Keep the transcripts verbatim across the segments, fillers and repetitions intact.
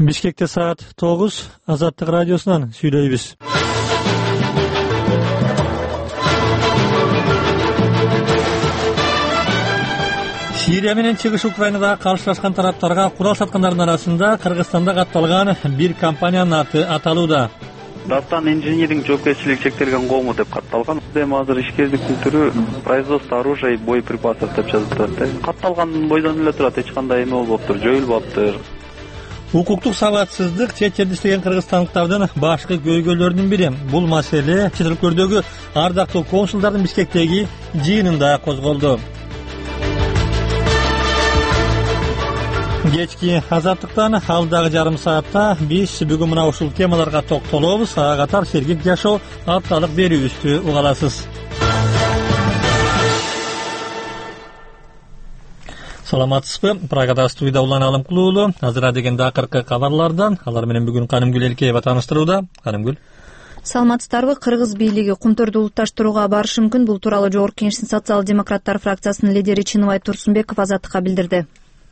Бишкекте саат тогуз, Азаттык радиосунан сүйлөйбүз. Сирия менен чыгыш Украинада каршылашкан тараптарга курал саткандардын арасында Кыргызстанда катталган бир компаниянын аты аталууда. Дастан инжиниринг жоопкерчилиги чектелген коому деп катталган. Эми азыр ишкердиктин түрү производство оружия и боеприпасов деп жазып турат. Катталган бойдон эле турат, эч кандай эме болбоптур, жоюлбаптыр. Укуктук сабатсыздык чет жерде иштеген кыргызстандыктардын башкы көйгөйлөрүнүн бири. Бул маселе чет өлкөлөрдөгү ардактуу консулдардын Бишкектеги жыйынында козголду. Кечки Азаттыктан алдагы жарым саатта биз бүгүн мына ушул темаларга токтолобуз. Ага катар сергек жашоо апталык берүүбүздү угаласыз. Саламатсызбы? Прагада студияда Улан Алымкулуулу. Азыр дегенде акыркы кабарлардан алар менен бүгүн Канымгүл Элкеева тааныштырууда. Канымгүл. Саламатсыздарбы? Кыргыз бийлиги кумтөрдү улутташтырууга барышы мүмкүн. Бул тууралуу Жогорку Кеңештин социал-демократтар фракциясынын лидери Чыныбай Турсунбеков Азаттыкка билдирди.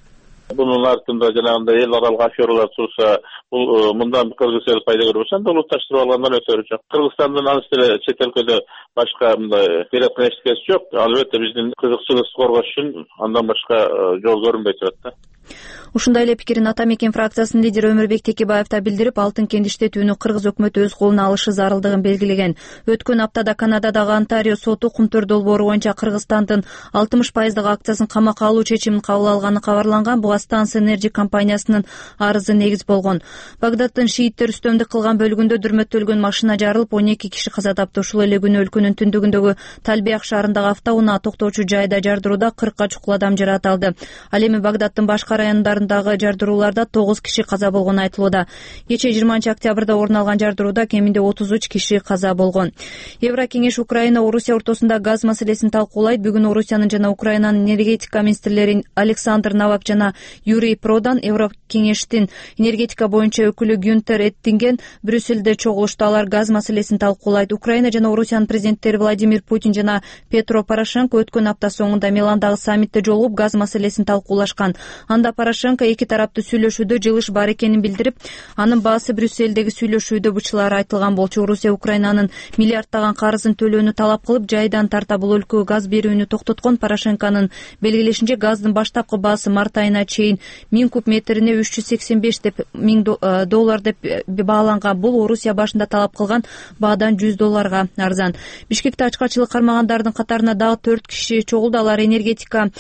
Bunun артында жанагындай эл аралык афералар турса, бул мындан Кыргыз эл пайда көрбөсө, анда улутташтырып алгандан өтөрү жок. Кыргызстандын анысы деле чет өлкөдө башка мындай береткен эчтекеси жок. Албетте биздин кызыкчылыгыбызды коргош үчүн андан башка жол көрүнбөй турат да. Ушундай эле пикирин Ата Мекен фракциясынын лидери Өмүрбек Текебаев да билдирип, алтын кен иштетүүнү Кыргыз өкмөтү өз колуна алышы зарылдыгын белгилеген. Өткөн аптада Канададагы Онтарио соту кумтөр долбоору боюнча Кыргызстандын алтымыш пайыздык акциясын камакка алуу чечимин кабыл алганы кабарланган. Буга Станс Энерджи компаниясынын арызы негиз болгон. Багдадтын шииттер үстөмдүк кылган бөлүгүндө дүрмөттөлгөн машина жарылып, он эки киши каза тапты. Ушул эле күнү өлкөнүн түндүгүндөгү Талбияк шаарындагы автоунаа токтоочу жайда жардыруудаа кыркка чукул адам жаратылды. Ал эми Багдадтын башка райондорундагы жардырууларда тогуз киши каза болгону айтылууда. Кечээ жыйырманчы октябрда орун алган жардырууда кеминде отуз үч киши каза болгон. Еврокеңеш Украина Орусия ортосунда газ маселесин талкуулайт. Бүгүн Орусиянын жана Украинанын энергетика министрлери Александр Новак жана Юрий Продан Еврокеңештин энергетика боюнча өкүлү Гюнтер Эттинген Брюссельде чогулушту. Алар газ маселесин талкуулайт. Украина жана Орусиянын президенттери Владимир Путин жана Петро Порошенко өткөн апта соңунда Миландагы саммитте жолугуп газ маселесин талкуулашкан. Анда Порошенко эки тараптуу сүйлөшүүдө жылыш бар экенин билдирип, анын баасы Брюссельдеги сүйлөшүүдө бучулары айтылган болчу. Орусия Украинанын миллиардтаган карызын төлөөнү талап кылып, жайдан тарта бул өлкөгө газ берүүнү токтоткон. Порошенконун белгилешинче, газдын баштапкы баасы март айына чейин миң куб метрине үч жүз сексен беш деп миң доллар деп бааланган. Бул Орусия башында талап кылган баадан жүз долларга арзан. Бишкекте ачкачылык кармагандардын катарына дагы төрт киши чогулду. Алар энергетика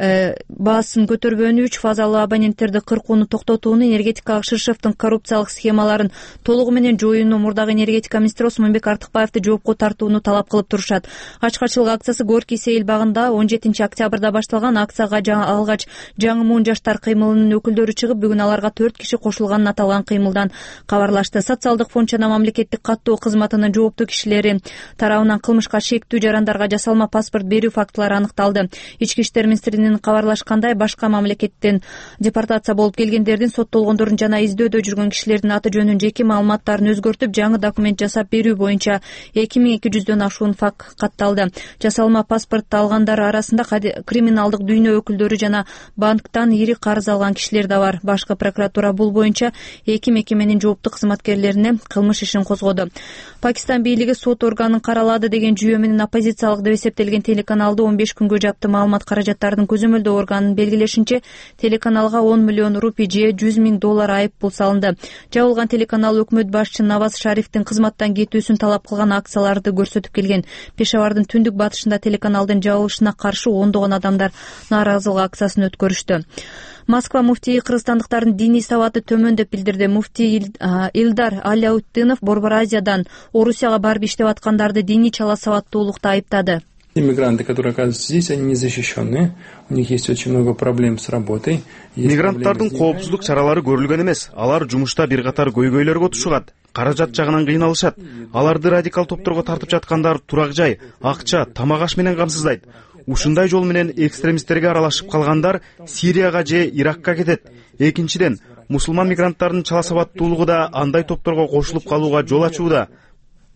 баасын көтөрбөөнү, үч фазалуу абоненттерди кыркууну токтотууну, энергетикалык Ширшевдин коррупциялык схемаларын толугу менен жоюуну, мурдагы энергетика министри Осмонбек Артыкбаевди жоопко тартууну талап кылып турушат. Ачкачылык акциясы Горький Сейил багында он жетинчи октябрда башталган. Акцияга алгач жаңы муун жаштар кыймылынын өкүлдөрү чыгып, бүгүн аларга төрт киши кошулганын аталган кыймылдан кабарлашты. Социалдык фонд жана мамлекеттик каттоо кызматынын жооптуу кишилери тарабынан кылмышка шектүү жарандарга жасалма паспорт берүү фактылары аныкталды. Ички иштер министринин кабарлашкандай, башка мамлекеттен депортация болуп келгендердин, соттолгондордун жана издөөдө жүргөн кишилердин аты жөнүн, жеке маалыматтарын өзгөртүп, жаңы документ жасап берүү боюнча эки миң эки жүздөн ашуун факт катталды. Жасалма паспортту алгандар арасында криминалдык дүйнө өкүлдөрү жана банктан ири карыз алган кишилер да бар. Башкы прокуратура бул боюнча эки мекеменин жооптуу кызматкерлерине кылмыш ишин козгоду. Пакистан бийлиги сот органын каралады деген жүйө менен оппозициялык деп эсептелген телеканалды он беш күнгө жапты. Маалымат каражаттарынын көзөмөлдөө органынын белгилешинче, телеканалга он миллион рупий же жүз миң доллар айып пул салынды. Жабылган телеканал өкмөт башчы Наваз Шарифтин кызматтан кетүүсүн талап кылган акцияларды көрсөтүп келген. Пешавардын түндүк батышында телеканалдын жабылышына каршы ондогон адамдар нааразылык акциясын өткөрүштү. Москва муфтийи кыргызстандыктардын диний сабаты төмөн деп билдирди. Муфтий Илдар Аляутдинов Борбор Азиядан Орусияга барып иштеп аткандарды диний чала сабаттуулукта айыптады. Иммигранты, которые оказываются здесь, они не защищены. У них есть очень много проблем с работой. Мигранттардын коопсуздук чаралары көрүлгөн эмес. Алар жумушта бир катар көйгөйлөргө тушушат. Каражат жагынан кыйналышат. Аларды радикал топторго тартып жаткандар турак жай, акча, тамак аш менен камсыздайт. Ушундай жол менен экстремисттерге аралашып калгандар Сирияга же Иракка кетет. Экинчиден, мусулман мигранттардын чала сабаттуулугу да андай топторго кошулуп калууга жол ачууда.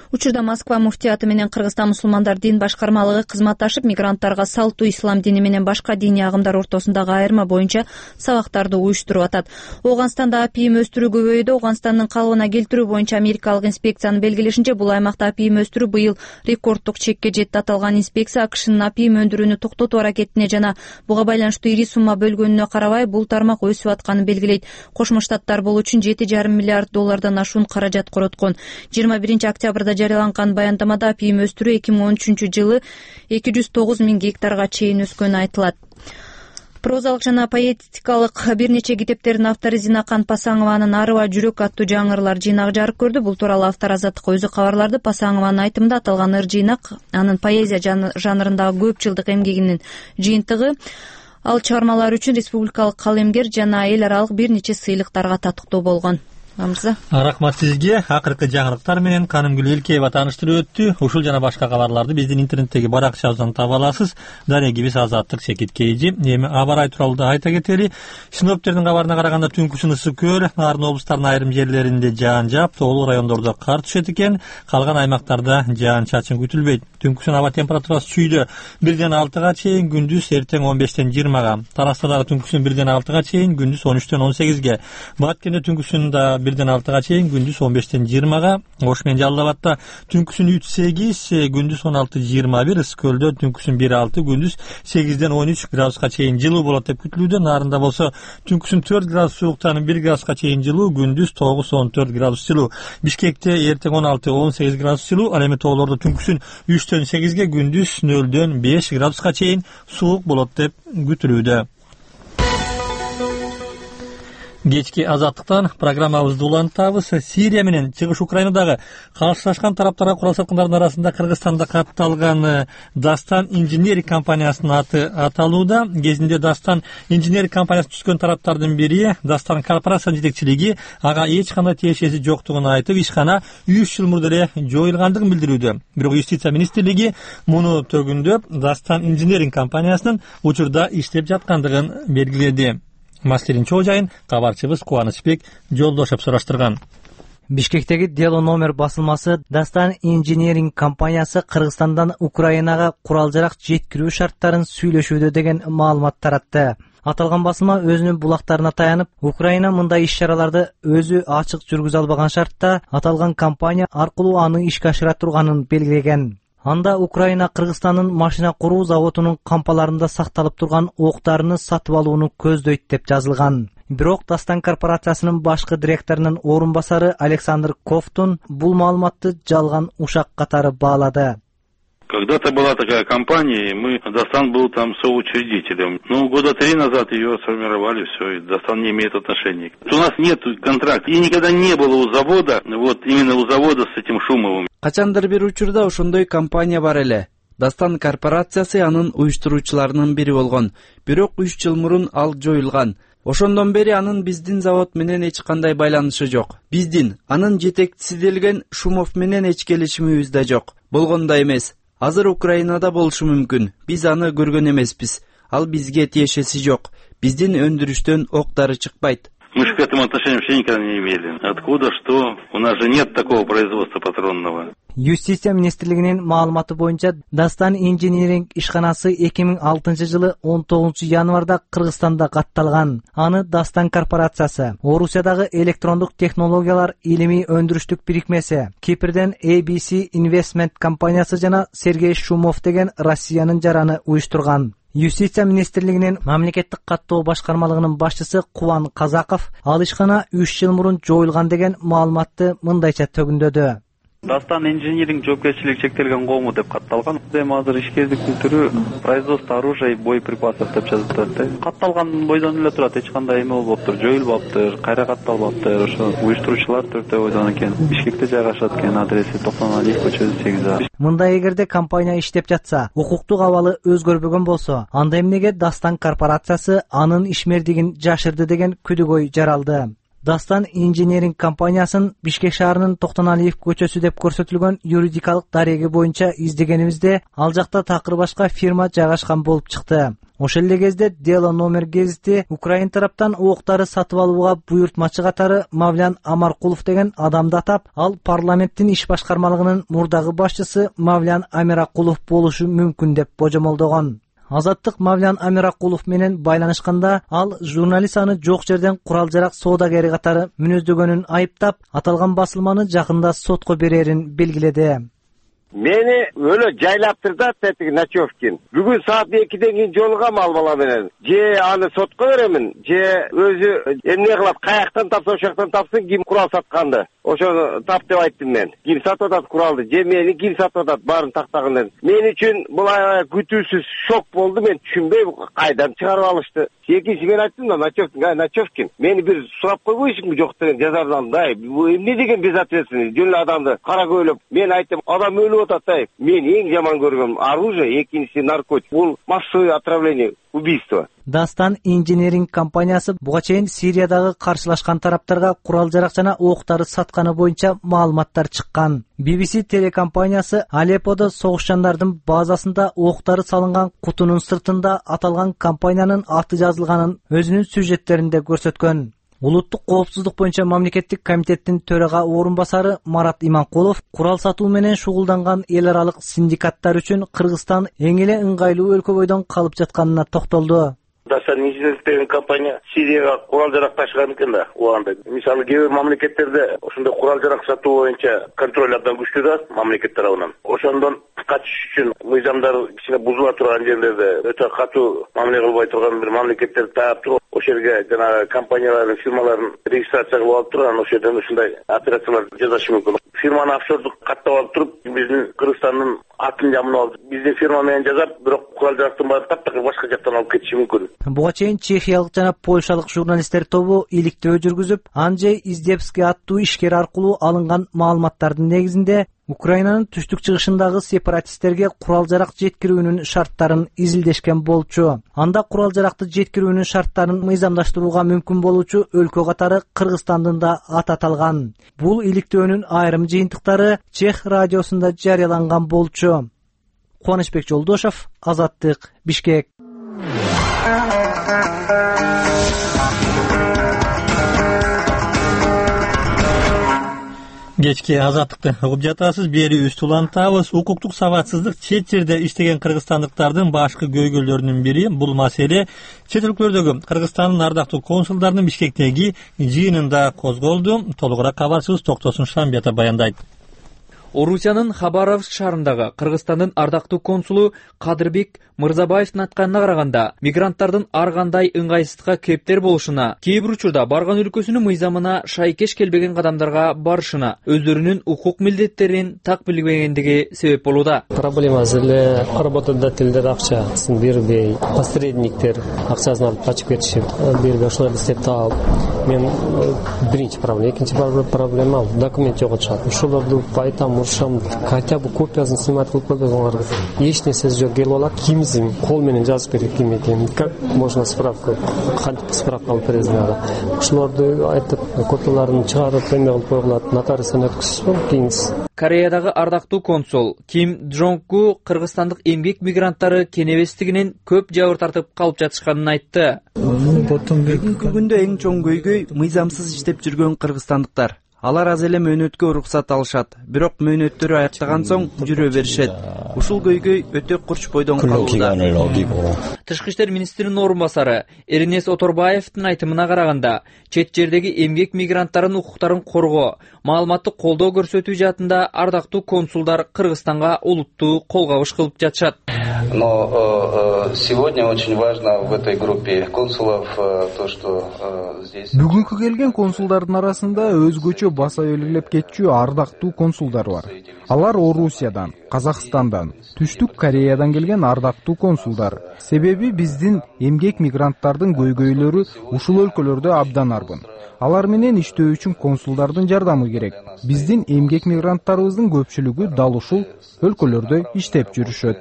Учурда Москва муфтияты менен Кыргызстан мусулмандар дин башкармалыгы кызматташып, мигранттарга салттуу ислам дини менен башка диний агымдар ортосундагы айырма боюнча сабактарды уюштуруп атат. Ооганстанда апийим өстүрүү көбөйүүдө. Ооганстандын калыбына келтирүү боюнча америкалык инспекциянын белгилешинче, бул аймакта апийим өстүрүү быйыл рекорддук чекке жетти. Аталган инспекция АКШнын апийим өндүрүүнү токтотуу аракетине жана буга байланыштуу ири сумма бөлгөнүнө карабай, бул тармак өсүп атканын белгилейт. Кошмо Штаттар бул үчүн жети жарым миллиард доллардан ашуун каражат короткон. жыйырма биринчи октябрда жарыяланган баяндамада апийим өстүрүү эки миң он үчүнчү жылы эки жүз тогуз миң гектарга чейин өскөнү айтылат. Прозалык жана поэтикалык бир нече китептердин автору Зинакан Пасаңованын Арыба жүрөк аттуу жаңырылар жыйнагы жарык көрдү. Бул тууралуу автор Азаттыкка өзү кабарлады. Пасаңованын айтымында, аталган ыр жыйнак анын поэзия жанрындагы көп жылдык эмгегинин жыйынтыгы. Ал чыгармалар үчүн республикалык калемгер жана эл аралык бир нече сыйлыктарга татыктуу болгон. Амза. Рахмат сизге. Акыркы жаңырыктар менен Канымгүл Элкеева тааныштырып өттү. Ушул жана башка кабарларды биздин интернеттеги баракчабыздан таба аласыз. Дарегибиз Азаттык Секит Кейжи. Эми аба ырайы тууралуу да айта кетели. Синоптиктердин кабарына караганда түнкүсүн ысык көр, нарын облустарынын айрым жерлеринде жаан жаап, тоолуу райондордо кар түшөт экен. Калган аймактарда жаан чачын күтүлбөйт. Түнкүсүн аба температурасы чүйдө бирден алтыга чейин, күндүз эртең он бештен жыйырмага. Тараста дагы түнкүсүн бирден алтыга чейин, күндүз он үчтөн он сегизге. Баткенде түнкүсүн да бирден алтыга чейин, күндүз он бештен жыйырмага. Ош менен Жалал абадта түнкүсүн үч сегиз, күндүз он алты жыйырма бир. Ысык көлдө түнкүсүн бир алты, күндүз сегизден он үч градуска чейин жылуу болот деп күтүлүүдө. Нарында болсо түнкүсүн төрт градус сууктанып бир градуска чейин жылуу, күндүз тогуз он төрт градус жылуу. Бишкекте эртең он алты он сегиз градус жылуу. Ал эми тоолордо түнкүсүн үчтөн сегизге, күндүз нөлдөн беш градуска чейин суук болот деп күтүлүүдө. Кечки Азаттыктан программабызды улантабыз. Сирия менен Чыгыш Украинадагы каршылашкан тараптарга курал саткандардын арасында Кыргызстанда катталган Дастан инженеринг компаниясынын аты аталууда. Кезинде Дастан инженеринг компаниясына түшкөн тараптардын бири Дастан корпорациянын жетекчилиги ага эч кандай тиешеси жоктугун айтып, ишкана үч жыл мурда эле жоюлгандыгын билдирүүдө. Бирок юстиция министрлиги муну төгүндөп, Дастан инженеринг компаниясынын учурда иштеп жаткандыгын белгиледи. Маселенин чоо жайын кабарчыбыз Кубанычбек Жолдошев сураштырган. Бишкектеги Дело номер басылмасы Дастан инженеринг компаниясы Кыргызстандан Украинага курал-жарак жеткирүү шарттарын сүйлөшүүдө деген маалымат таратты. Аталган басылма өзүнүн булактарына таянып, Украина мындай иш-чараларды өзү ачык жүргүзө албаган шартта аталган компания аркылуу аны ишке ашыра турганын белгилеген. Анда Украина Кыргызстандын машина куруу заводунун кампаларында сакталып турган октарыны сатып алууну көздөйт деп жазылган. Бирок Дастан корпорациясынын башкы директорунун орун басары Александр Ковтун бул маалыматты жалган ушак катары баалады. Когда-то была такая компания, и мы, Дастан был там соучредителем. Ну, года три назад ее сформировали, все, и Дастан не имеет отношения. У нас нет контракта, и никогда не было у завода, вот именно у завода с этим Шумовым. Качандыр бир учурда ошондой компания бар эле. Дастан корпорациясы анын уюштуруучуларынын бири болгон. Бирок үч жыл мурун ал жоюлган. Ошондон бери анын биздин завод менен эч кандай байланышы жок. Биздин анын жетекчиси делген Шумов менен эч келишимибиз да жок. Болгон да эмес. Азыр Украинада болушу мүмкүн. Биз аны көргөн эмеспиз. Ал бизге тиешеси жок. Биздин өндүрүштөн октары чыкпайт. Мы же к этому отношения вообще никогда не имели. Откуда, что? У нас же нет такого производства патронного. Юстиция министрлигинин маалыматы боюнча Дастан инженеринг ишканасы эки миң алтынчы жылы он тогузунчу январда Кыргызстанда катталган. Аны Дастан корпорациясы, Орусиядагы электрондук технологиялар илимий өндүрүштүк бирикмеси, Кипрден эй би си Investment компаниясы жана Сергей Шумов деген Россиянын жараны уюштурган. Юстиция министрлигинин мамлекеттик каттоо башкармалыгынын башчысы Кубан Казаков ал ишкана үч жыл мурун жоюлган деген маалыматты мындайча төгүндөдү. Дастан инженеринг жоопкерчилиги чектелген коому деп катталган. Эми азыр ишкердиктин түрү производство оружия и боеприпасов деп жазып турат. Катталган бойдон эле турат, эч кандай эме болбоптур, жоюлбаптыр, кайра катталбаптыр. Ошо уюштуруучулар төртөө бойдон экен. Бишкекте жайгашат экен, адреси токтон алиев көчөсү сегиз А. Мында эгерде компания иштеп жатса, укуктук абалы өзгөрбөгөн болсо, анда эмнеге Дастан корпорациясы анын ишмердигин жашырды деген күдүгөй жаралды. Дастан инженеринг компаниясын Бишкек шаарынын Токтоналиев көчөсү деп көрсөтүлгөн юридикалык дареги боюнча издегенибизде ал жакта такыр башка фирма жайгашкан болуп чыкты. Ошол эле кезде Дело номер гезити Украин тараптан октары сатып алууга буйртмачы катары Мавлян Амаркулов деген адамды атап, ал парламенттин иш башкармалыгынын мурдагы башчысы Мавлян Амиракулов болушу мүмкүн деп божомолдогон. Азаттык Мавлян Амиракулов менен байланышканда ал журналист аны жок жерден курал-жарак соодагери катары мүнөздөгөнүн айыптап, аталган басылманы жакында сотко берерин белгиледи. Мени өлө жайлаптыр да тетиги Начевкин. Бүгүн саат экиден кийин жолугам ал бала менен. Же аны сотко беремин, же өзү эмне кылат, каяктан тапса ошоктон тапсын, ким курал сатканды. Ошону тап деп айттым мен. Ким сатып атат куралды, же мени ким сатып атат баарын тактаган. Мен үчүн бул күтүүсүз шок болду, мен түшүнбөй кайдан чыгарып алышты. Экинчи мен айттым да Начевкин, ай Начевкин, мени бир сурап койбойсуңбу жок деген жазардан да. Бул эмне деген безответственность, жөн адамды кара көйлөп. Мен айттым, адам өлүп атат. Мен эң жаман көргөн оружие, экинчиси наркотик. Бул массовое отравление, убийство. Дастан инженеринг компаниясы буга чейин Сириядагы каршылашкан тараптарга курал-жарак жана октары сатканы боюнча маалыматтар чыккан. би би си телекомпаниясы Алепподо согушчандардын базасында октары салынган кутунун сыртында аталган компаниянын аты жазылганын өзүнүн сюжеттеринде көрсөткөн. Улуттук коопсуздук боюнча мамлекеттик комитеттин төрага орун басары Марат Иманкулов курал сатуу менен шугулданган эл аралык синдикаттар үчүн Кыргызстан эң эле ыңгайлуу өлкө бойдон калып жатканына токтолду. Дастан инженеринг деген компания Сирияга курал-жарак ташыган экен да. Уганда мисалы кээ бир мамлекеттерде ошондой курал-жарак сатуу боюнча контроль абдан күчтүү да мамлекет тарабынан. Ошондон качыш үчүн мыйзамдар кичине бузула турган жерлерде өтө катуу мамиле кылбай турган бир мамлекеттерди таап туруп, ошол жерге жанагы компаниялардын, фирмалардын регистрация кылып алып турган, ошол жерден ушундай операциялар жасашы мүмкүн. Фирманы офшордук каттап алып туруп, биздин Кыргызстандын атын жамынып алып, биздин фирма менен жасап, бирок курал-жарактын баарын таптакыр башка жактан алып кетиши мүмкүн. Буга чейин чехиялык жана польшалык журналисттер тобу иликтөө жүргүзүп, Анджей Издебский аттуу ишкер аркылуу алынган маалыматтардын негизинде Украинанын түштүк чыгышындагы сепаратисттерге курал-жарак жеткирүүнүн шарттарын изилдешкен болчу. Анда курал-жаракты жеткирүүнүн шарттарын мыйзамдаштырууга мүмкүн болуучу өлкө катары Кыргызстандын да аты аталган. Бул иликтөөнүн айрым жыйынтыктары Чех радиосунда жарыяланган болчу. Кубанычбек Жолдошов, Азаттык, Бишкек. Кечки азаттыкты угуп жатасыз. Бери үст улантабыз. Укуктук сабатсыздык чет жерде иштеген кыргызстандыктардын башкы көйгөйлөрүнүн бири. Бул маселе чет өлкөлөрдөгү Кыргызстандын ардактуу консулдарынын Бишкектеги жыйынында козголду. Толугураак кабарчыбыз Токтосун Шамбета баяндайт. Орусиянын Хабаровск шаарындагы Кыргызстандын ардактуу консулу Кадырбек Мырзабаевдин айтканына караганда, мигранттардын ар кандай ыңгайсыздыкка кептер болушуна, кээ бир учурда барган өлкөсүнүн мыйзамына шайкеш келбеген кадамдарга барышына, өздөрүнүн укук милдеттерин так билбегендиги себеп болууда. Проблема эле работодательдер акчасын бербей, посредниктер акчасын алып качып кетишип, бербей ошолорду издеп таап. Мен биринчи проблема, экинчи проблема документ жоготушат. Ошолорду айтам, урушам, хотя бы копиясын снимать кылып койбойсуңар. Эч нерсеси жок, келип алат, кимизин кол менен жазып берет ким экенин. Как можно справка, кантип справка алып бересиң ага. Ошолорду айтып, копияларын чыгарып эме кылып койгулат, нотариустан өткөзсөң кийинс. Кореядагы ардактуу консул Ким Джонгку кыргызстандык эмгек мигранттары кенебестигинен көп жабыр тартып калып жатышканын айтты. Бүгүнкү күндө эң чоң көйгөй мыйзамсыз иштеп жүргөн кыргызстандыктар. Алар аз эле мөөнөткө уруксат алышат, бирок мөөнөттөрү аяктаган соң жүрө беришет. Ушул көйгөй өтө курч бойдон калууда. Тышкы иштер министринин орун басары Эрнес Оторбаевдин айтымына караганда, чет жердеги эмгек мигранттардын укуктарын коргоо, маалыматтык колдоо көрсөтүү жаатында ардактуу консулдар Кыргызстанга олуттуу колгабыш кылып жатышат. Но э, сегодня очень важно в этой группе консулов э, то, что э, здесь... Бүгүнкү келген консулдардын арасында өзгөчө баса белгилеп кетчү ардактуу консулдар бар. Алар Орусиядан, Казакстандан, Түштүк Кореядан келген ардактуу консулдар. Себеби биздин эмгек мигранттардын көйгөйлөрү ушул өлкөлөрдө абдан арбын. Алар менен иштөө үчүн консулдардын жардамы керек. Биздин эмгек мигранттарыбыздын көпчүлүгү дал ушул өлкөлөрдө иштеп жүрүшөт.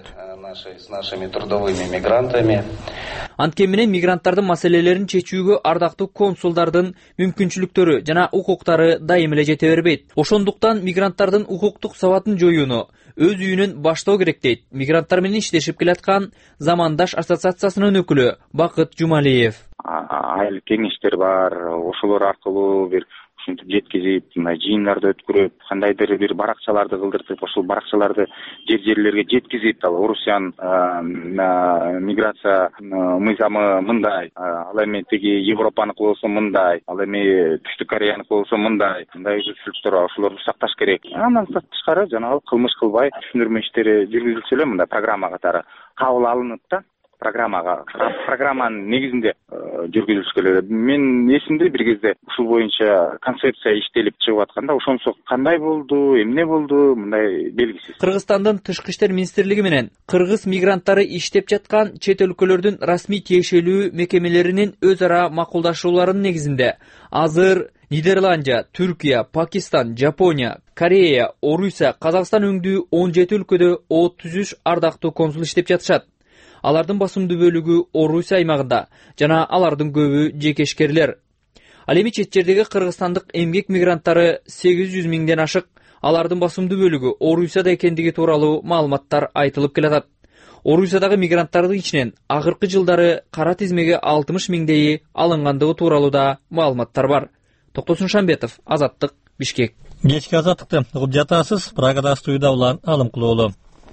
с нашими трудовыми мигрантами. Анткени менен мигранттардын маселелерин чечүүгө ардактуу консулдардын мүмкүнчүлүктөрү жана укуктары дайым эле жете бербейт. Ошондуктан мигранттардын укуктук сабатын жоюуну өз үйүнөн баштоо керек дейт мигранттар менен иштешип келаткан Замандаш ассоциациясынын өкүлү Бакыт Жумалиев. Айлык кеңештер бар, ошолор аркылуу бир ушинтип жеткизип, мына жыйындарды өткөрүп, кандайдыр бир баракчаларды кылдыртып, ошол баракчаларды жер жерлерге жеткизип, ал Орусиянын миграция мыйзамы мындай, ал эми тиги Европаныкы болсо мындай, ал эми Түштүк Кореяныкы болсо мындай, мындай үзүлүштөр бар, ошолорду сакташ керек. Андан тышкары жанагы кылмыш кылбай түшүндүрмө иштери жүргүзүлсө эле мындай программа катары кабыл алынып да программага программанын негизинде жүргүзүлүш керек. Мен эсимде бир кезде ушул боюнча концепция иштелип чыгып атканда ошонсо кандай болду, эмне болду, мындай белгисиз. Кыргызстандын Тышкы иштер министрлиги менен кыргыз мигранттары иштеп жаткан чет өлкөлөрдүн расмий тиешелүү мекемелеринин өз ара макулдашууларынын негизинде азыр Нидерландия, Түркия, Пакистан, Жапония, Корея, Орусия, Казакстан өңдүү он жети өлкөдө отуз үч ардактуу консул иштеп жатышат. Алардын басымдуу бөлүгү Орусия аймагында жана алардын көбү жекешкерлер. Ал эми чет жердеги кыргызстандык эмгек мигранттары сегиз жүз миңден ашык, алардын басымдуу бөлүгү Орусияда экендиги тууралуу маалыматтар айтылып келатат. Орусиядагы мигранттардын ичинен акыркы жылдары кара тизмеге алтымыш миңдейи алынгандыгы тууралуу да маалыматтар бар. Токтосун Шамбетов, Азаттык, Бишкек. Кечки азаттыкты угуп жатасыз. Прагада студияда Улан Алымкулуулу.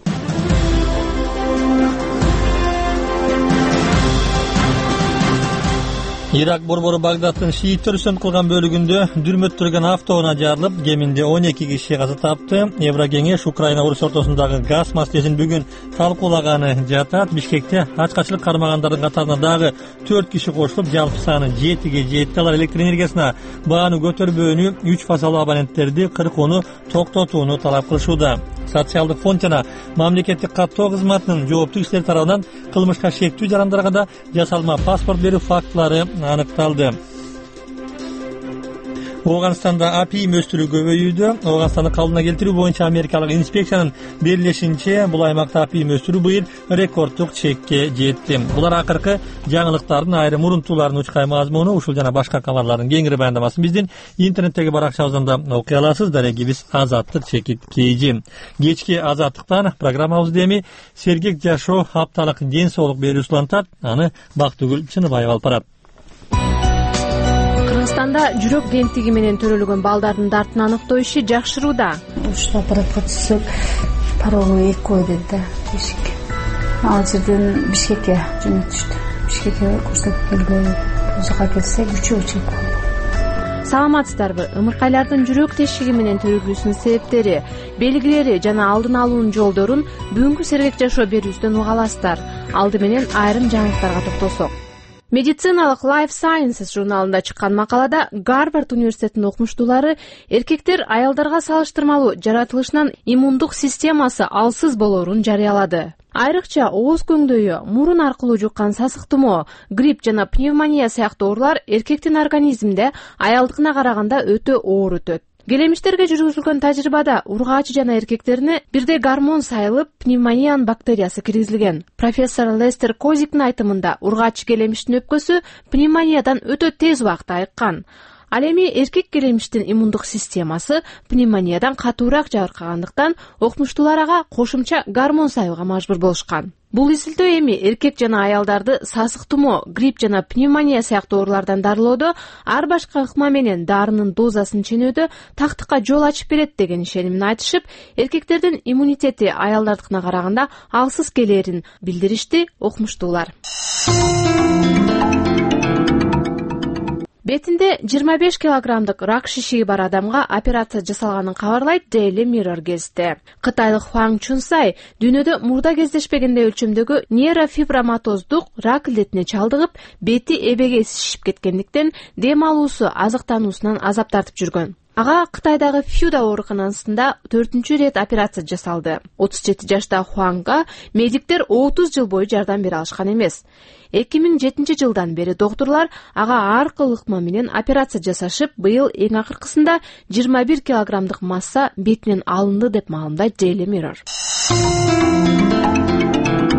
Ирак борбору Багдадтын шииттер үстөн кылган бөлүгүндө дүрмөттөргөн автоунаа жарылып, кеминде он эки киши каза тапты. Еврокеңеш Украина Орусия ортосундагы газ маселесин бүгүн талкуулаганы жатат. Бишкекте ачкачылык кармагандардын катарына дагы төрт киши кошулуп, жалпы саны жетиге жетти. Алар электр энергиясына бааны көтөрбөөнү, үч фазалуу абоненттерди кыркууну токтотууну талап кылышууда. Социалдык фонд жана мамлекеттик каттоо кызматынын жооптуу иштери тарабынан кылмышка шектүү жарандарга да жасалма паспорт берүү фактылары аныкталды. Ооганстанда апиим өстүрүү көбөйүүдө. Ооганстанды калыбына келтирүү боюнча америкалык инспекциянын белгилешинче, бул аймакта апиим өстүрүү быйыл рекорддук чекке жетти. Булар акыркы жаңылыктардын айрым урунтууларынын учкай мазмуну. Ушул жана башка кабарлардын кеңири баяндамасын биздин интернеттеги баракчабыздан да окуй аласыз. Дарегибиз Азаттык чекит кейжи. Кечки Азаттыктан программабызды эми сергек жашоо, апталык ден соолук берүүсү улантат. Аны Бактыгүл Чыныбаева алып барат. Кыргызстанда жүрөк денттиги менен төрөлгөн балдардын дартын аныктоо иши жакшырууда. Ушул аппаратка түшсөк, парогу эки ой деди да, Бишкек. Ал жерден Бишкекке жөнөтүштү. Бишкекке көрсөтүп келген. Ушуга келсек, үч ой чек болду. Саламатсыздарбы? Ымыркайлардын жүрөк тешиги менен төрөлүүсүнүн себептери, белгилери жана алдын алуунун жолдорун бүгүнкү сергек жашоо берүүбүздөн уга аласыздар. Алды менен айрым жаңылыктарга токтолсок. Медициналык Life Sciences журналында чыккан макалада Гарвард университетинин окумуштуулары эркектер аялдарга салыштырмалуу жаратылышынан иммундук системасы алсыз болоорун жарыялады. Айрыкча ооз көңдөйү, мурун аркылуу жуккан сасык тумоо, грипп жана пневмония сыяктуу оорулар эркектин организминде аялдыкына караганда өтө оор өтөт. Келемиштерге жүргүзүлгөн тажрыйбада ургаачы жана эркектерине бирдей гормон сайылып, пневмониянын бактериясы киргизилген. Профессор Лестер Козиктин айтымында, ургаачы келемиштин өпкөсү пневмониядан өтө тез убакытта айыккан. Ал эми эркек келемиштин иммундук системасы пневмониядан катуураак жабыркагандыктан окумуштуулар ага кошумча гормон сайууга мажбур болушкан. Бул изилдөө эми эркек жана аялдарды сасык тумоо, грипп жана пневмония сыяктуу оорулардан дарылоодо, ар башка ыкма менен дарынын дозасын ченөөдө тактыкка жол ачып берет деген ишенимин айтышып, эркектердин иммунитети аялдардыкына караганда алсыз келээрин билдиришти окумуштуулар. Бетинде жыйырма беш килограммдык рак шишиги бар адамга операция жасалганын кабарлайт Daily Mirror гезити. Кытайлык Хуаң Чунсай дүйнөдө мурда кездешпегендей өлчөмдөгү нейрофиброматоздук рак илдетине чалдыгып, бети эбеге шишип кеткендиктен дем алуусу, азыктануусунан азап тартып жүргөн. Ага Кытайдагы Фюда ооруканасында төртүнчү рет операция жасалды. отуз жети жашта Хуанга медиктер отуз жыл бою жардам бере алышкан эмес. эки миң жетинчи жылдан бери доктурлар ага ар кыл ыкма менен операция жасашып, быйыл эң акыркысында жыйырма бир килограммдык масса бетинен алынды деп маалымдайт Daily Mirror.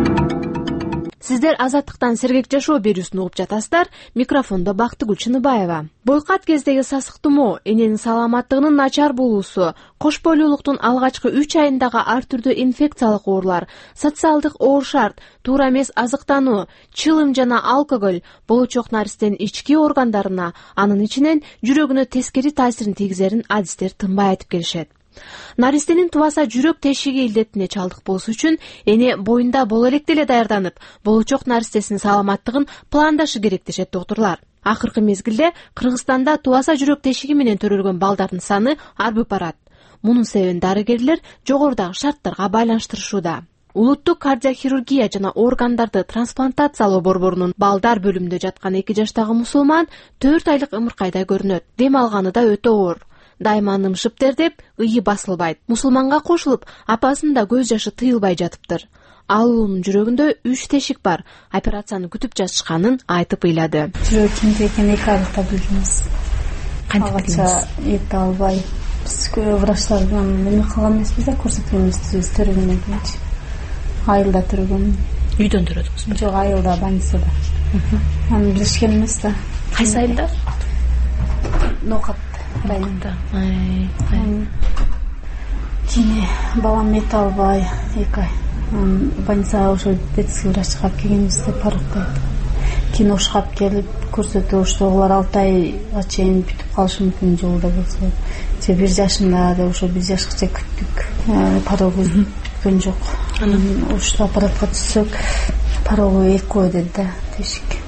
Сиздер Азаттыктан Сергек жашоо берүүсүн угуп жатасыздар. Микрофондо Бактыгүл Чыныбаева. Бойкат кездеги сасык тумоо, эненин саламаттыгынын начар болуусу, кош бойлуулуктун алгачкы үч айындагы ар түрдүү инфекциялык оорулар, социалдык оор шарт, туура эмес азыктануу, чылым жана алкоголь болочок наристенин ички органдарына, анын ичинен жүрөгүнө тескери таасирин тийгизерин адистер тынбай айтып келишет. Наристенин тубаса жүрөк тешиги илдетине чалдык болуш үчүн эне боюнда боло электе эле даярданып, болочок наристесинин саламаттыгын пландашы керек дешет доктурлар. Акыркы мезгилде Кыргызстанда тубаса жүрөк тешиги менен төрөлгөн балдардын саны арбып барат. Мунун себебин дарыгерлер жогорудагы шарттарга байланыштырышууда. Улуттук кардиохирургия жана органдарды трансплантациялоо борборунун балдар бөлүмүндө жаткан эки жаштагы мусулман төрт айлык ымыркайдай көрүнөт. Дем алганы да өтө оор. Дайыма нымшып тердеп, ыйы басылбайт. Мусулманга кошулуп, апасынын да көз жашы тыйылбай жатыптыр. Ал уулунун жүрөгүндө үч тешик бар. Операцияны күтүп жатышканын айтып ыйлады. Жүрөк кимде экенин эки айлыкта билдиңиз. Кантип билдиңиз? Эте албай. Биз врачтардан эме кылган эмеспиз да, көрсөткөнбүз төрөгөндөн кийинчи. Айылда төрөгөн. Үйдөн төрөдүңүзбү? Жок, айылда, больницада. Аны билишкен эмес да. Кайсы айылда? Нокат районунда. Кийин балам эте албай, эки ай. Больницага ошо детский врачка алып келгенбизде пароктойт. Кийин ошко келип көрсөтүп, ошо алар алты айга чейин бүтүп калышы мүмкүн жолдо болсо. Же бир жашында деп ошо бир жашкыча күттүк. Парогубуз бүткөн жок. Анан ошо аппаратка түшсөк, парогу эки ой деди да, тешик.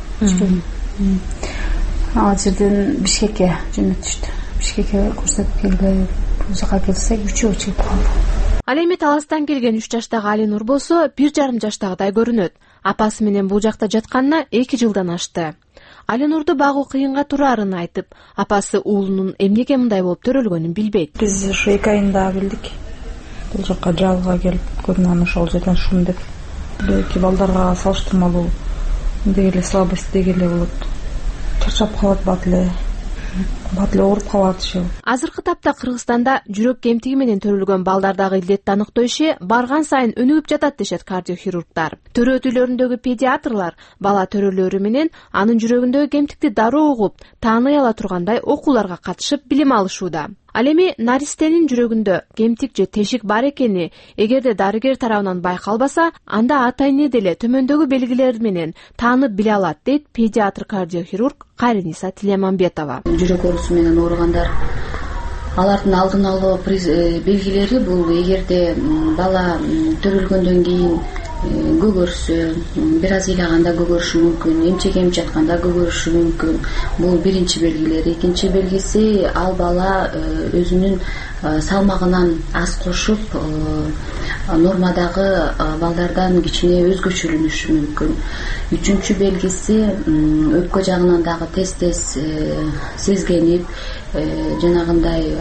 Ал жерден Бишкекке жөнөтүштү. Бишкекке көрсөтүп келди. Ошока келсек үч ой чыгып калды. Ал эми Таластан келген үч жаштагы Алинур болсо бир жарым жаштагыдай көрүнөт. Апасы менен бул жакта жатканына эки жылдан ашты. Алинурду багуу кыйынга турарын айтып, апасы уулунун эмнеге мындай болуп төрөлгөнүн билбейт. Биз ошо эки айында билдик. Бул жакка жалга келип көрүнөн ошол жерден шум деп. Эки балдарга салыштырмалуу деги эле слабость деги эле болот. Чарчап калат бат эле. Бат эле ооруп калат ошо. Азыркы тапта Кыргызстанда жүрөк кемтиги менен төрөлгөн балдардагы илдетти аныктоо иши барган сайын өнүгүп жатат дешет кардиохирургдар. Төрөтүүлөрүндөгү педиатрлар бала төрөлөрү менен анын жүрөгүндөгү кемтикти дароо угуп, тааный ала тургандай окууларга катышып билим алышууда. Ал эми наристенин жүрөгүндө кемтик же тешик бар экени эгерде дарыгер тарабынан байкалбаса, анда ата эне деле төмөндөгү белгилер менен таанып биле алат, дейт педиатр кардиохирург Кайрениса Тилемамбетова. Жүрөк оорусу менен ооругандар алардын алдын алуу белгилери бул эгерде бала төрөлгөндөн кийин көгөрсө, бир аз ыйлаганда көгөрүшү мүмкүн, эмчек эмип жатканда көгөрүшү мүмкүн. Бул биринчи белгилери. Экинчи белгиси ал бала өзүнүн салмагынан аз кошуп, нормадагы балдардан кичине өзгөчөлөнүшү мүмкүн. Үчүнчү белгиси өпкө жагынан дагы тез-тез сезгенип, жанагындай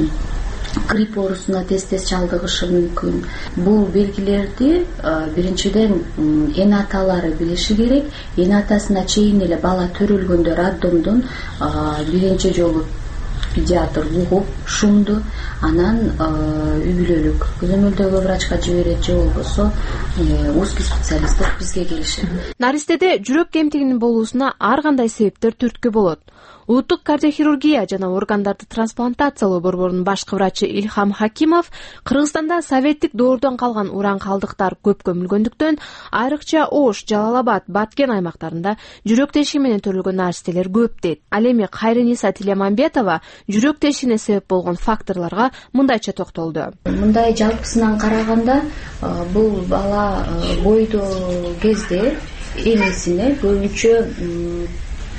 грипп оорусуна тез-тез чалдыгышы мүмкүн. Бул белгилерди биринчиден эне аталары билиши керек. Эне атасына чейин эле бала төрөлгөндө роддомдон биринчи жолу педиатр угуп шумду, анан үй бүлөлүк көзөмөлдөгү врачка жиберет же болбосо узкий специалисттер бизге келишет. Наристеде жүрөк кемтигинин болуусуна ар кандай себептер түрткү болот. Улуттук кардиохирургия жана органдарды трансплантациялоо борборунун башкы врачы Илхам Хакимов Кыргызстанда советтик доордон калган уран калдыктар көп көмүлгөндүктөн айрыкча Ош, Жалал Абад, Баткен аймактарында жүрөк тешиги менен төрөлгөн наристелер көп дейт. Ал эми Кайрениса Тилемамбетова жүрөк тешигине себеп болгон факторлорго мындайча токтолду. Мындай жалпысынан караганда бул бала бойдо кезде энесине көбүнчө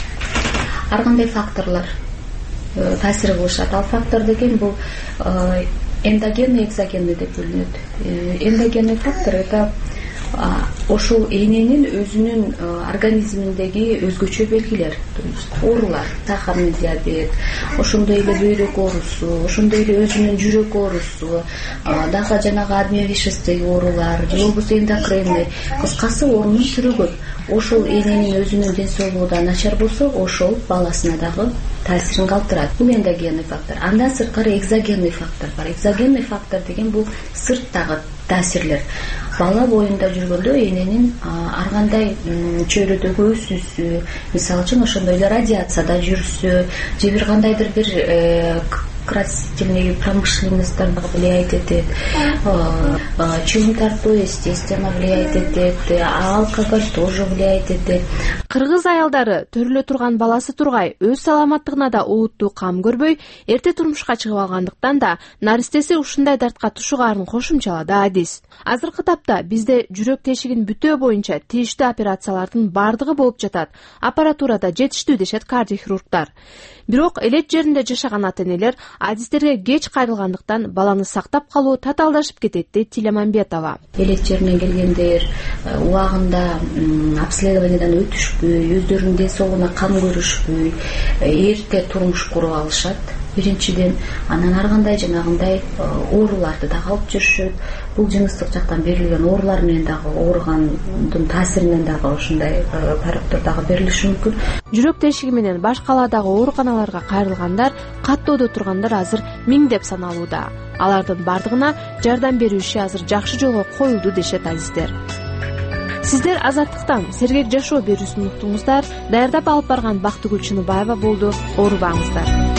ар кандай факторлор таасир кылышат. Ал фактор деген бул эндогенный, экзогенный деп бөлүнөт. Эндогенный фактор это ошол эненин өзүнүн организминдеги өзгөчө белгилер, оорулар, сахарный диабет, ошондой эле бөйрөк оорусу, ошондой эле өзүнүн жүрөк оорусу, дагы жанагы адмиовишистый оорулар, же болбосо эндокринный, кыскасы оорунун түрү көп. Ошол эненин өзүнүн ден соолугу начар болсо, ошол баласына дагы таасирин калтырат. Бул эндогенный фактор. Андан сырткары экзогенный фактор бар. Экзогенный фактор деген бул сырттагы таасирлер. бала боюнда жүргөндө эненин ар кандай чөйрөдөгү өсүүсү, мисалы үчүн ошондой радиацияда жүрүшү же бир кандайдыр бир красительный промышленностьтарга влияет этет, чөм тартуу естественно влияет этет, алкоголь тоже влияет этет. Кыргыз аялдары төрөлө турган баласы тургай өз саламаттыгына да олуттуу кам көрбөй, эрте турмушка чыгып алгандыктан да наристеси ушундай дартка тушугаарын кошумчалады адис. Азыркы тапта бизде жүрөк тешигин бүтөө боюнча тийиштүү операциялардын бардыгы болуп жатат. Аппаратурада жетиштүү дешет кардиохирургдар. Бирок элет жеринде жашаган ата-энелер адистерге кеч кайрылгандыктан баланы сактап калуу татаалдашып кетет дейт Тилемамбетова. Элет жеринен келгендер убагында обследованиядан өтүшпөй, өздөрүнүн ден соолугуна кам көрүшпөй, эрте турмуш куруп алышат. Биринчиден, анан ар кандай жанагындай ооруларды дагы алып жүрүшөт. Бул жыныстык жактан берилген оорулар менен дагы ооругандын таасиринен дагы ушундай парактор дагы берилиши мүмкүн. Жүрөк тешиги менен баш калаадагы ооруканаларга кайрылгандар, каттоодо тургандар азыр миңдеп саналууда. Алардын бардыгына жардам берүү иши азыр жакшы жолго коюлду дешет адистер. Сиздер Азаттыктан сергек жашоо берүүсүн уктуңуздар. Даярдап алып барган Бактыгүл Чыныбаева болду. Оорубаңыздар.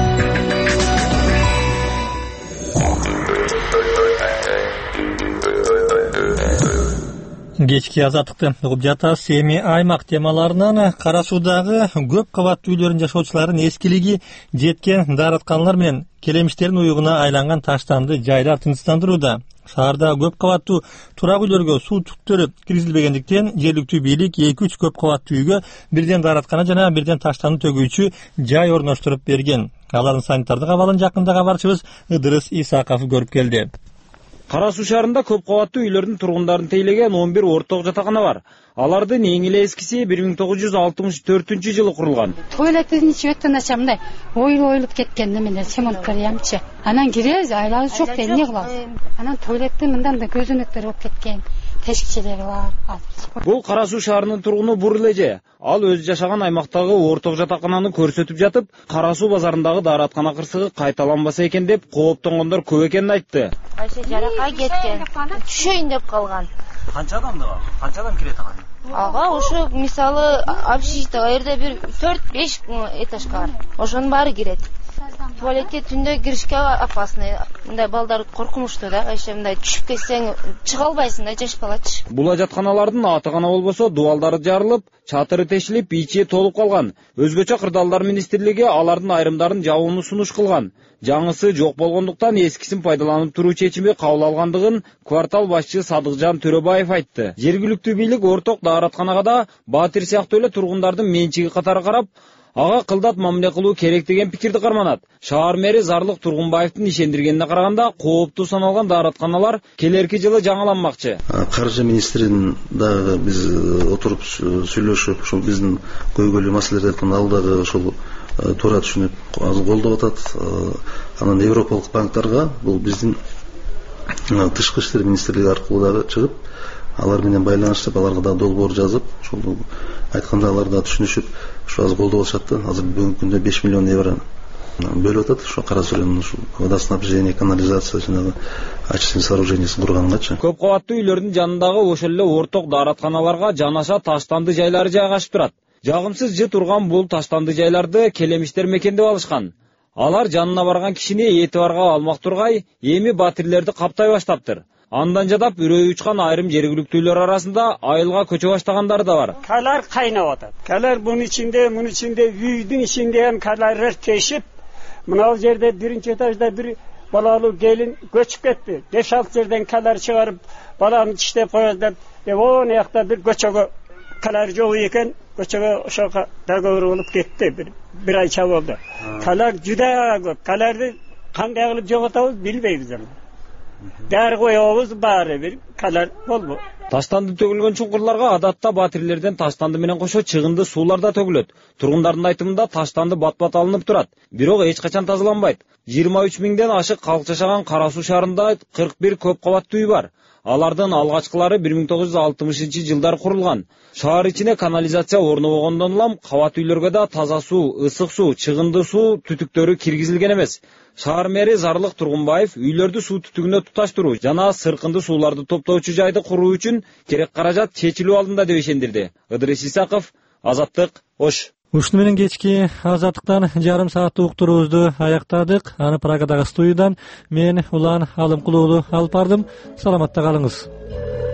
Кечки Азаттыкты угуп жатасыз. Эми аймак темаларынан Кара Суудагы көп кабаттуу үйлөрдүн жашоочуларын эскилиги жеткен дааратканалар менен келемиштердин уюгуна айланган таштанды жайлар тынчтандырууда. Шаардагы көп кабаттуу турак үйлөргө суу түптөрү киргизилбегендиктен жергиликтүү бийлик эки үч көп кабаттуу үйгө бирден даараткана жана бирден таштанды төгүүчү жай орноштуруп берген. Алардын санитардык абалын жакында кабарчыбыз Ыдырыс Исаков көрүп келди. Кара Суу шаарында көп кабаттуу үйлөрдүн тургундарын тейлеген он бир орток жатакана бар. Алардын эң эле эскиси бир миң тогуз жүз алтымыш төртүнчү жылы курулган. Туалеттин ичи өтө начар, мындай оюлуп оюлуп кеткен немене семонт кыямчы. Анан киребиз, айлабыз жок, эмне кылабыз? Анан туалеттин мындан да көзөнөктөр болуп кеткен. Тешикчелери бар. Бул Кара Суу шаарынын тургуну Бурулеже. Ал өз жашаган аймактагы орток жатакананы көрсөтүп жатып, Кара Суу базарындагы даараткана кырсыгы кайталанбаса экен деп кооптонгондор көп экенин айтты. Айша жаракай кеткен. Түшөйүн деп калган. Канча адам да бар? Канча адам кирет ага? Ага, ошо мисалы общежитие жерде бир төрт беш этажга бар. Ошонун баары кирет. Туалетке түндө киришке опасно. Мындай балдар коркунучтуу да, айша мындай түшүп кетсең чыга албайсың да, жаш балачы. Бул жатканалардын аты гана болбосо дубалдары жарылып, чатыры тешилип, ичи толуп калган. Өзгөчө Кырдаалдар министрлиги алардын айрымдарын жабууну сунуш кылган. Жаңысы жок болгондуктан эскисин пайдаланып туруу чечими кабыл алгандыгын квартал башчы Садыкжан Төрөбаев айтты. Жергиликтүү бийлик орток дааратканага да Батир сыяктуу эле тургундардын менчиги катары карап, ага кылдат мамиле кылуу керек деген пикирди карманат. Шаар мэри Зарлык Тургунбаевдин ишендиргенине караганда, кооптуу саналган дааратканалар келерки жылы жаңыланмакчы. Каржы министринин дагы биз отуруп сүйлөшүп, ушул биздин көйгөйлүү маселелердин алдагы ошол туура түшүнүп колдоп атат. Анан Европалык банктарга бул биздин тышкы иштер министрлиги аркылуу дагы чыгып, алар менен байланыштып, аларга да долбоор жазып, ошол айтканда алар да түшүнүшүп, ушу аз колдоп атышат да. Азыр бүгүнкү күндө беш миллион евро бөлүп атат ушу Кара Суунун ушу водоснабжение, канализация жана очистный сооружениясын кургангачы. Көп кабаттуу үйлөрдүн жанындагы ошол эле орток дааратканаларга жанаша таштанды жайлары жайгашып турат. Жагымсыз жыт турган бул таштанды жайларды келемиштер мекендеп алышкан. Алар жанына барган кишини этибарга алмак тургай, эми батирлерди каптай баштаптыр. Андан жадап үрөй учкан айрым жергиликтүүлөр арасында айылга көчө баштагандар да бар. Калар кайнап атат. Калар мунун ичинде, мунун ичинде, үйдүн ичинде ham каларлар тешип, мына жерде биринчи этажда бир балалуу келин көчүп кетти. беш алты жерден калар чыгарып, баланы иштеп коёдуп деп, он жакта бир көчөгө калар жок экен, көчөгө ошого договор болуп кетти. Бир бир айча болду. Калар жуда көп. Каларды кандай кылып жоготобуз билбейбиз аны. Дәрі қойауыз бары бір калар болбу. Таштанды төгүлгөн чуңкурларга адатта батирлерден таштанды менен кошо чыгынды суулар да төгүлөт. Тургундардын айтымында таштанды бат-бат алынып турат, бирок эч качан тазаланбайт. жыйырма үч миңден ашык калк жашаган Кара Суу шаарында кырк бир көп кабаттуу үй бар. Алардын алгачкылары бир миң тогуз жүз алтымышынчы жылдары курулган. Шаар ичине канализация орнобогондон улам кабат үйлөргө да таза суу, ысык суу, чыгынды суу түтүктөрү киргизилген эмес. Шаар мэри Зарлык Тургунбаев үйлөрдү суу түтүгүнө туташтыруу жана сыркынды сууларды топтоочу жайды куруу үчүн керек каражат чечилүү алдында деп ишендирди. Ыдырыс Исаков, Азаттык, Ош. Ушуну менен кечки азаттыктан жарым сааттык уктуруубузду аяктадык. Аны Праgadагы студиядан мен Улан Алымкулуулу алып бардым. Саламатта калыңыз.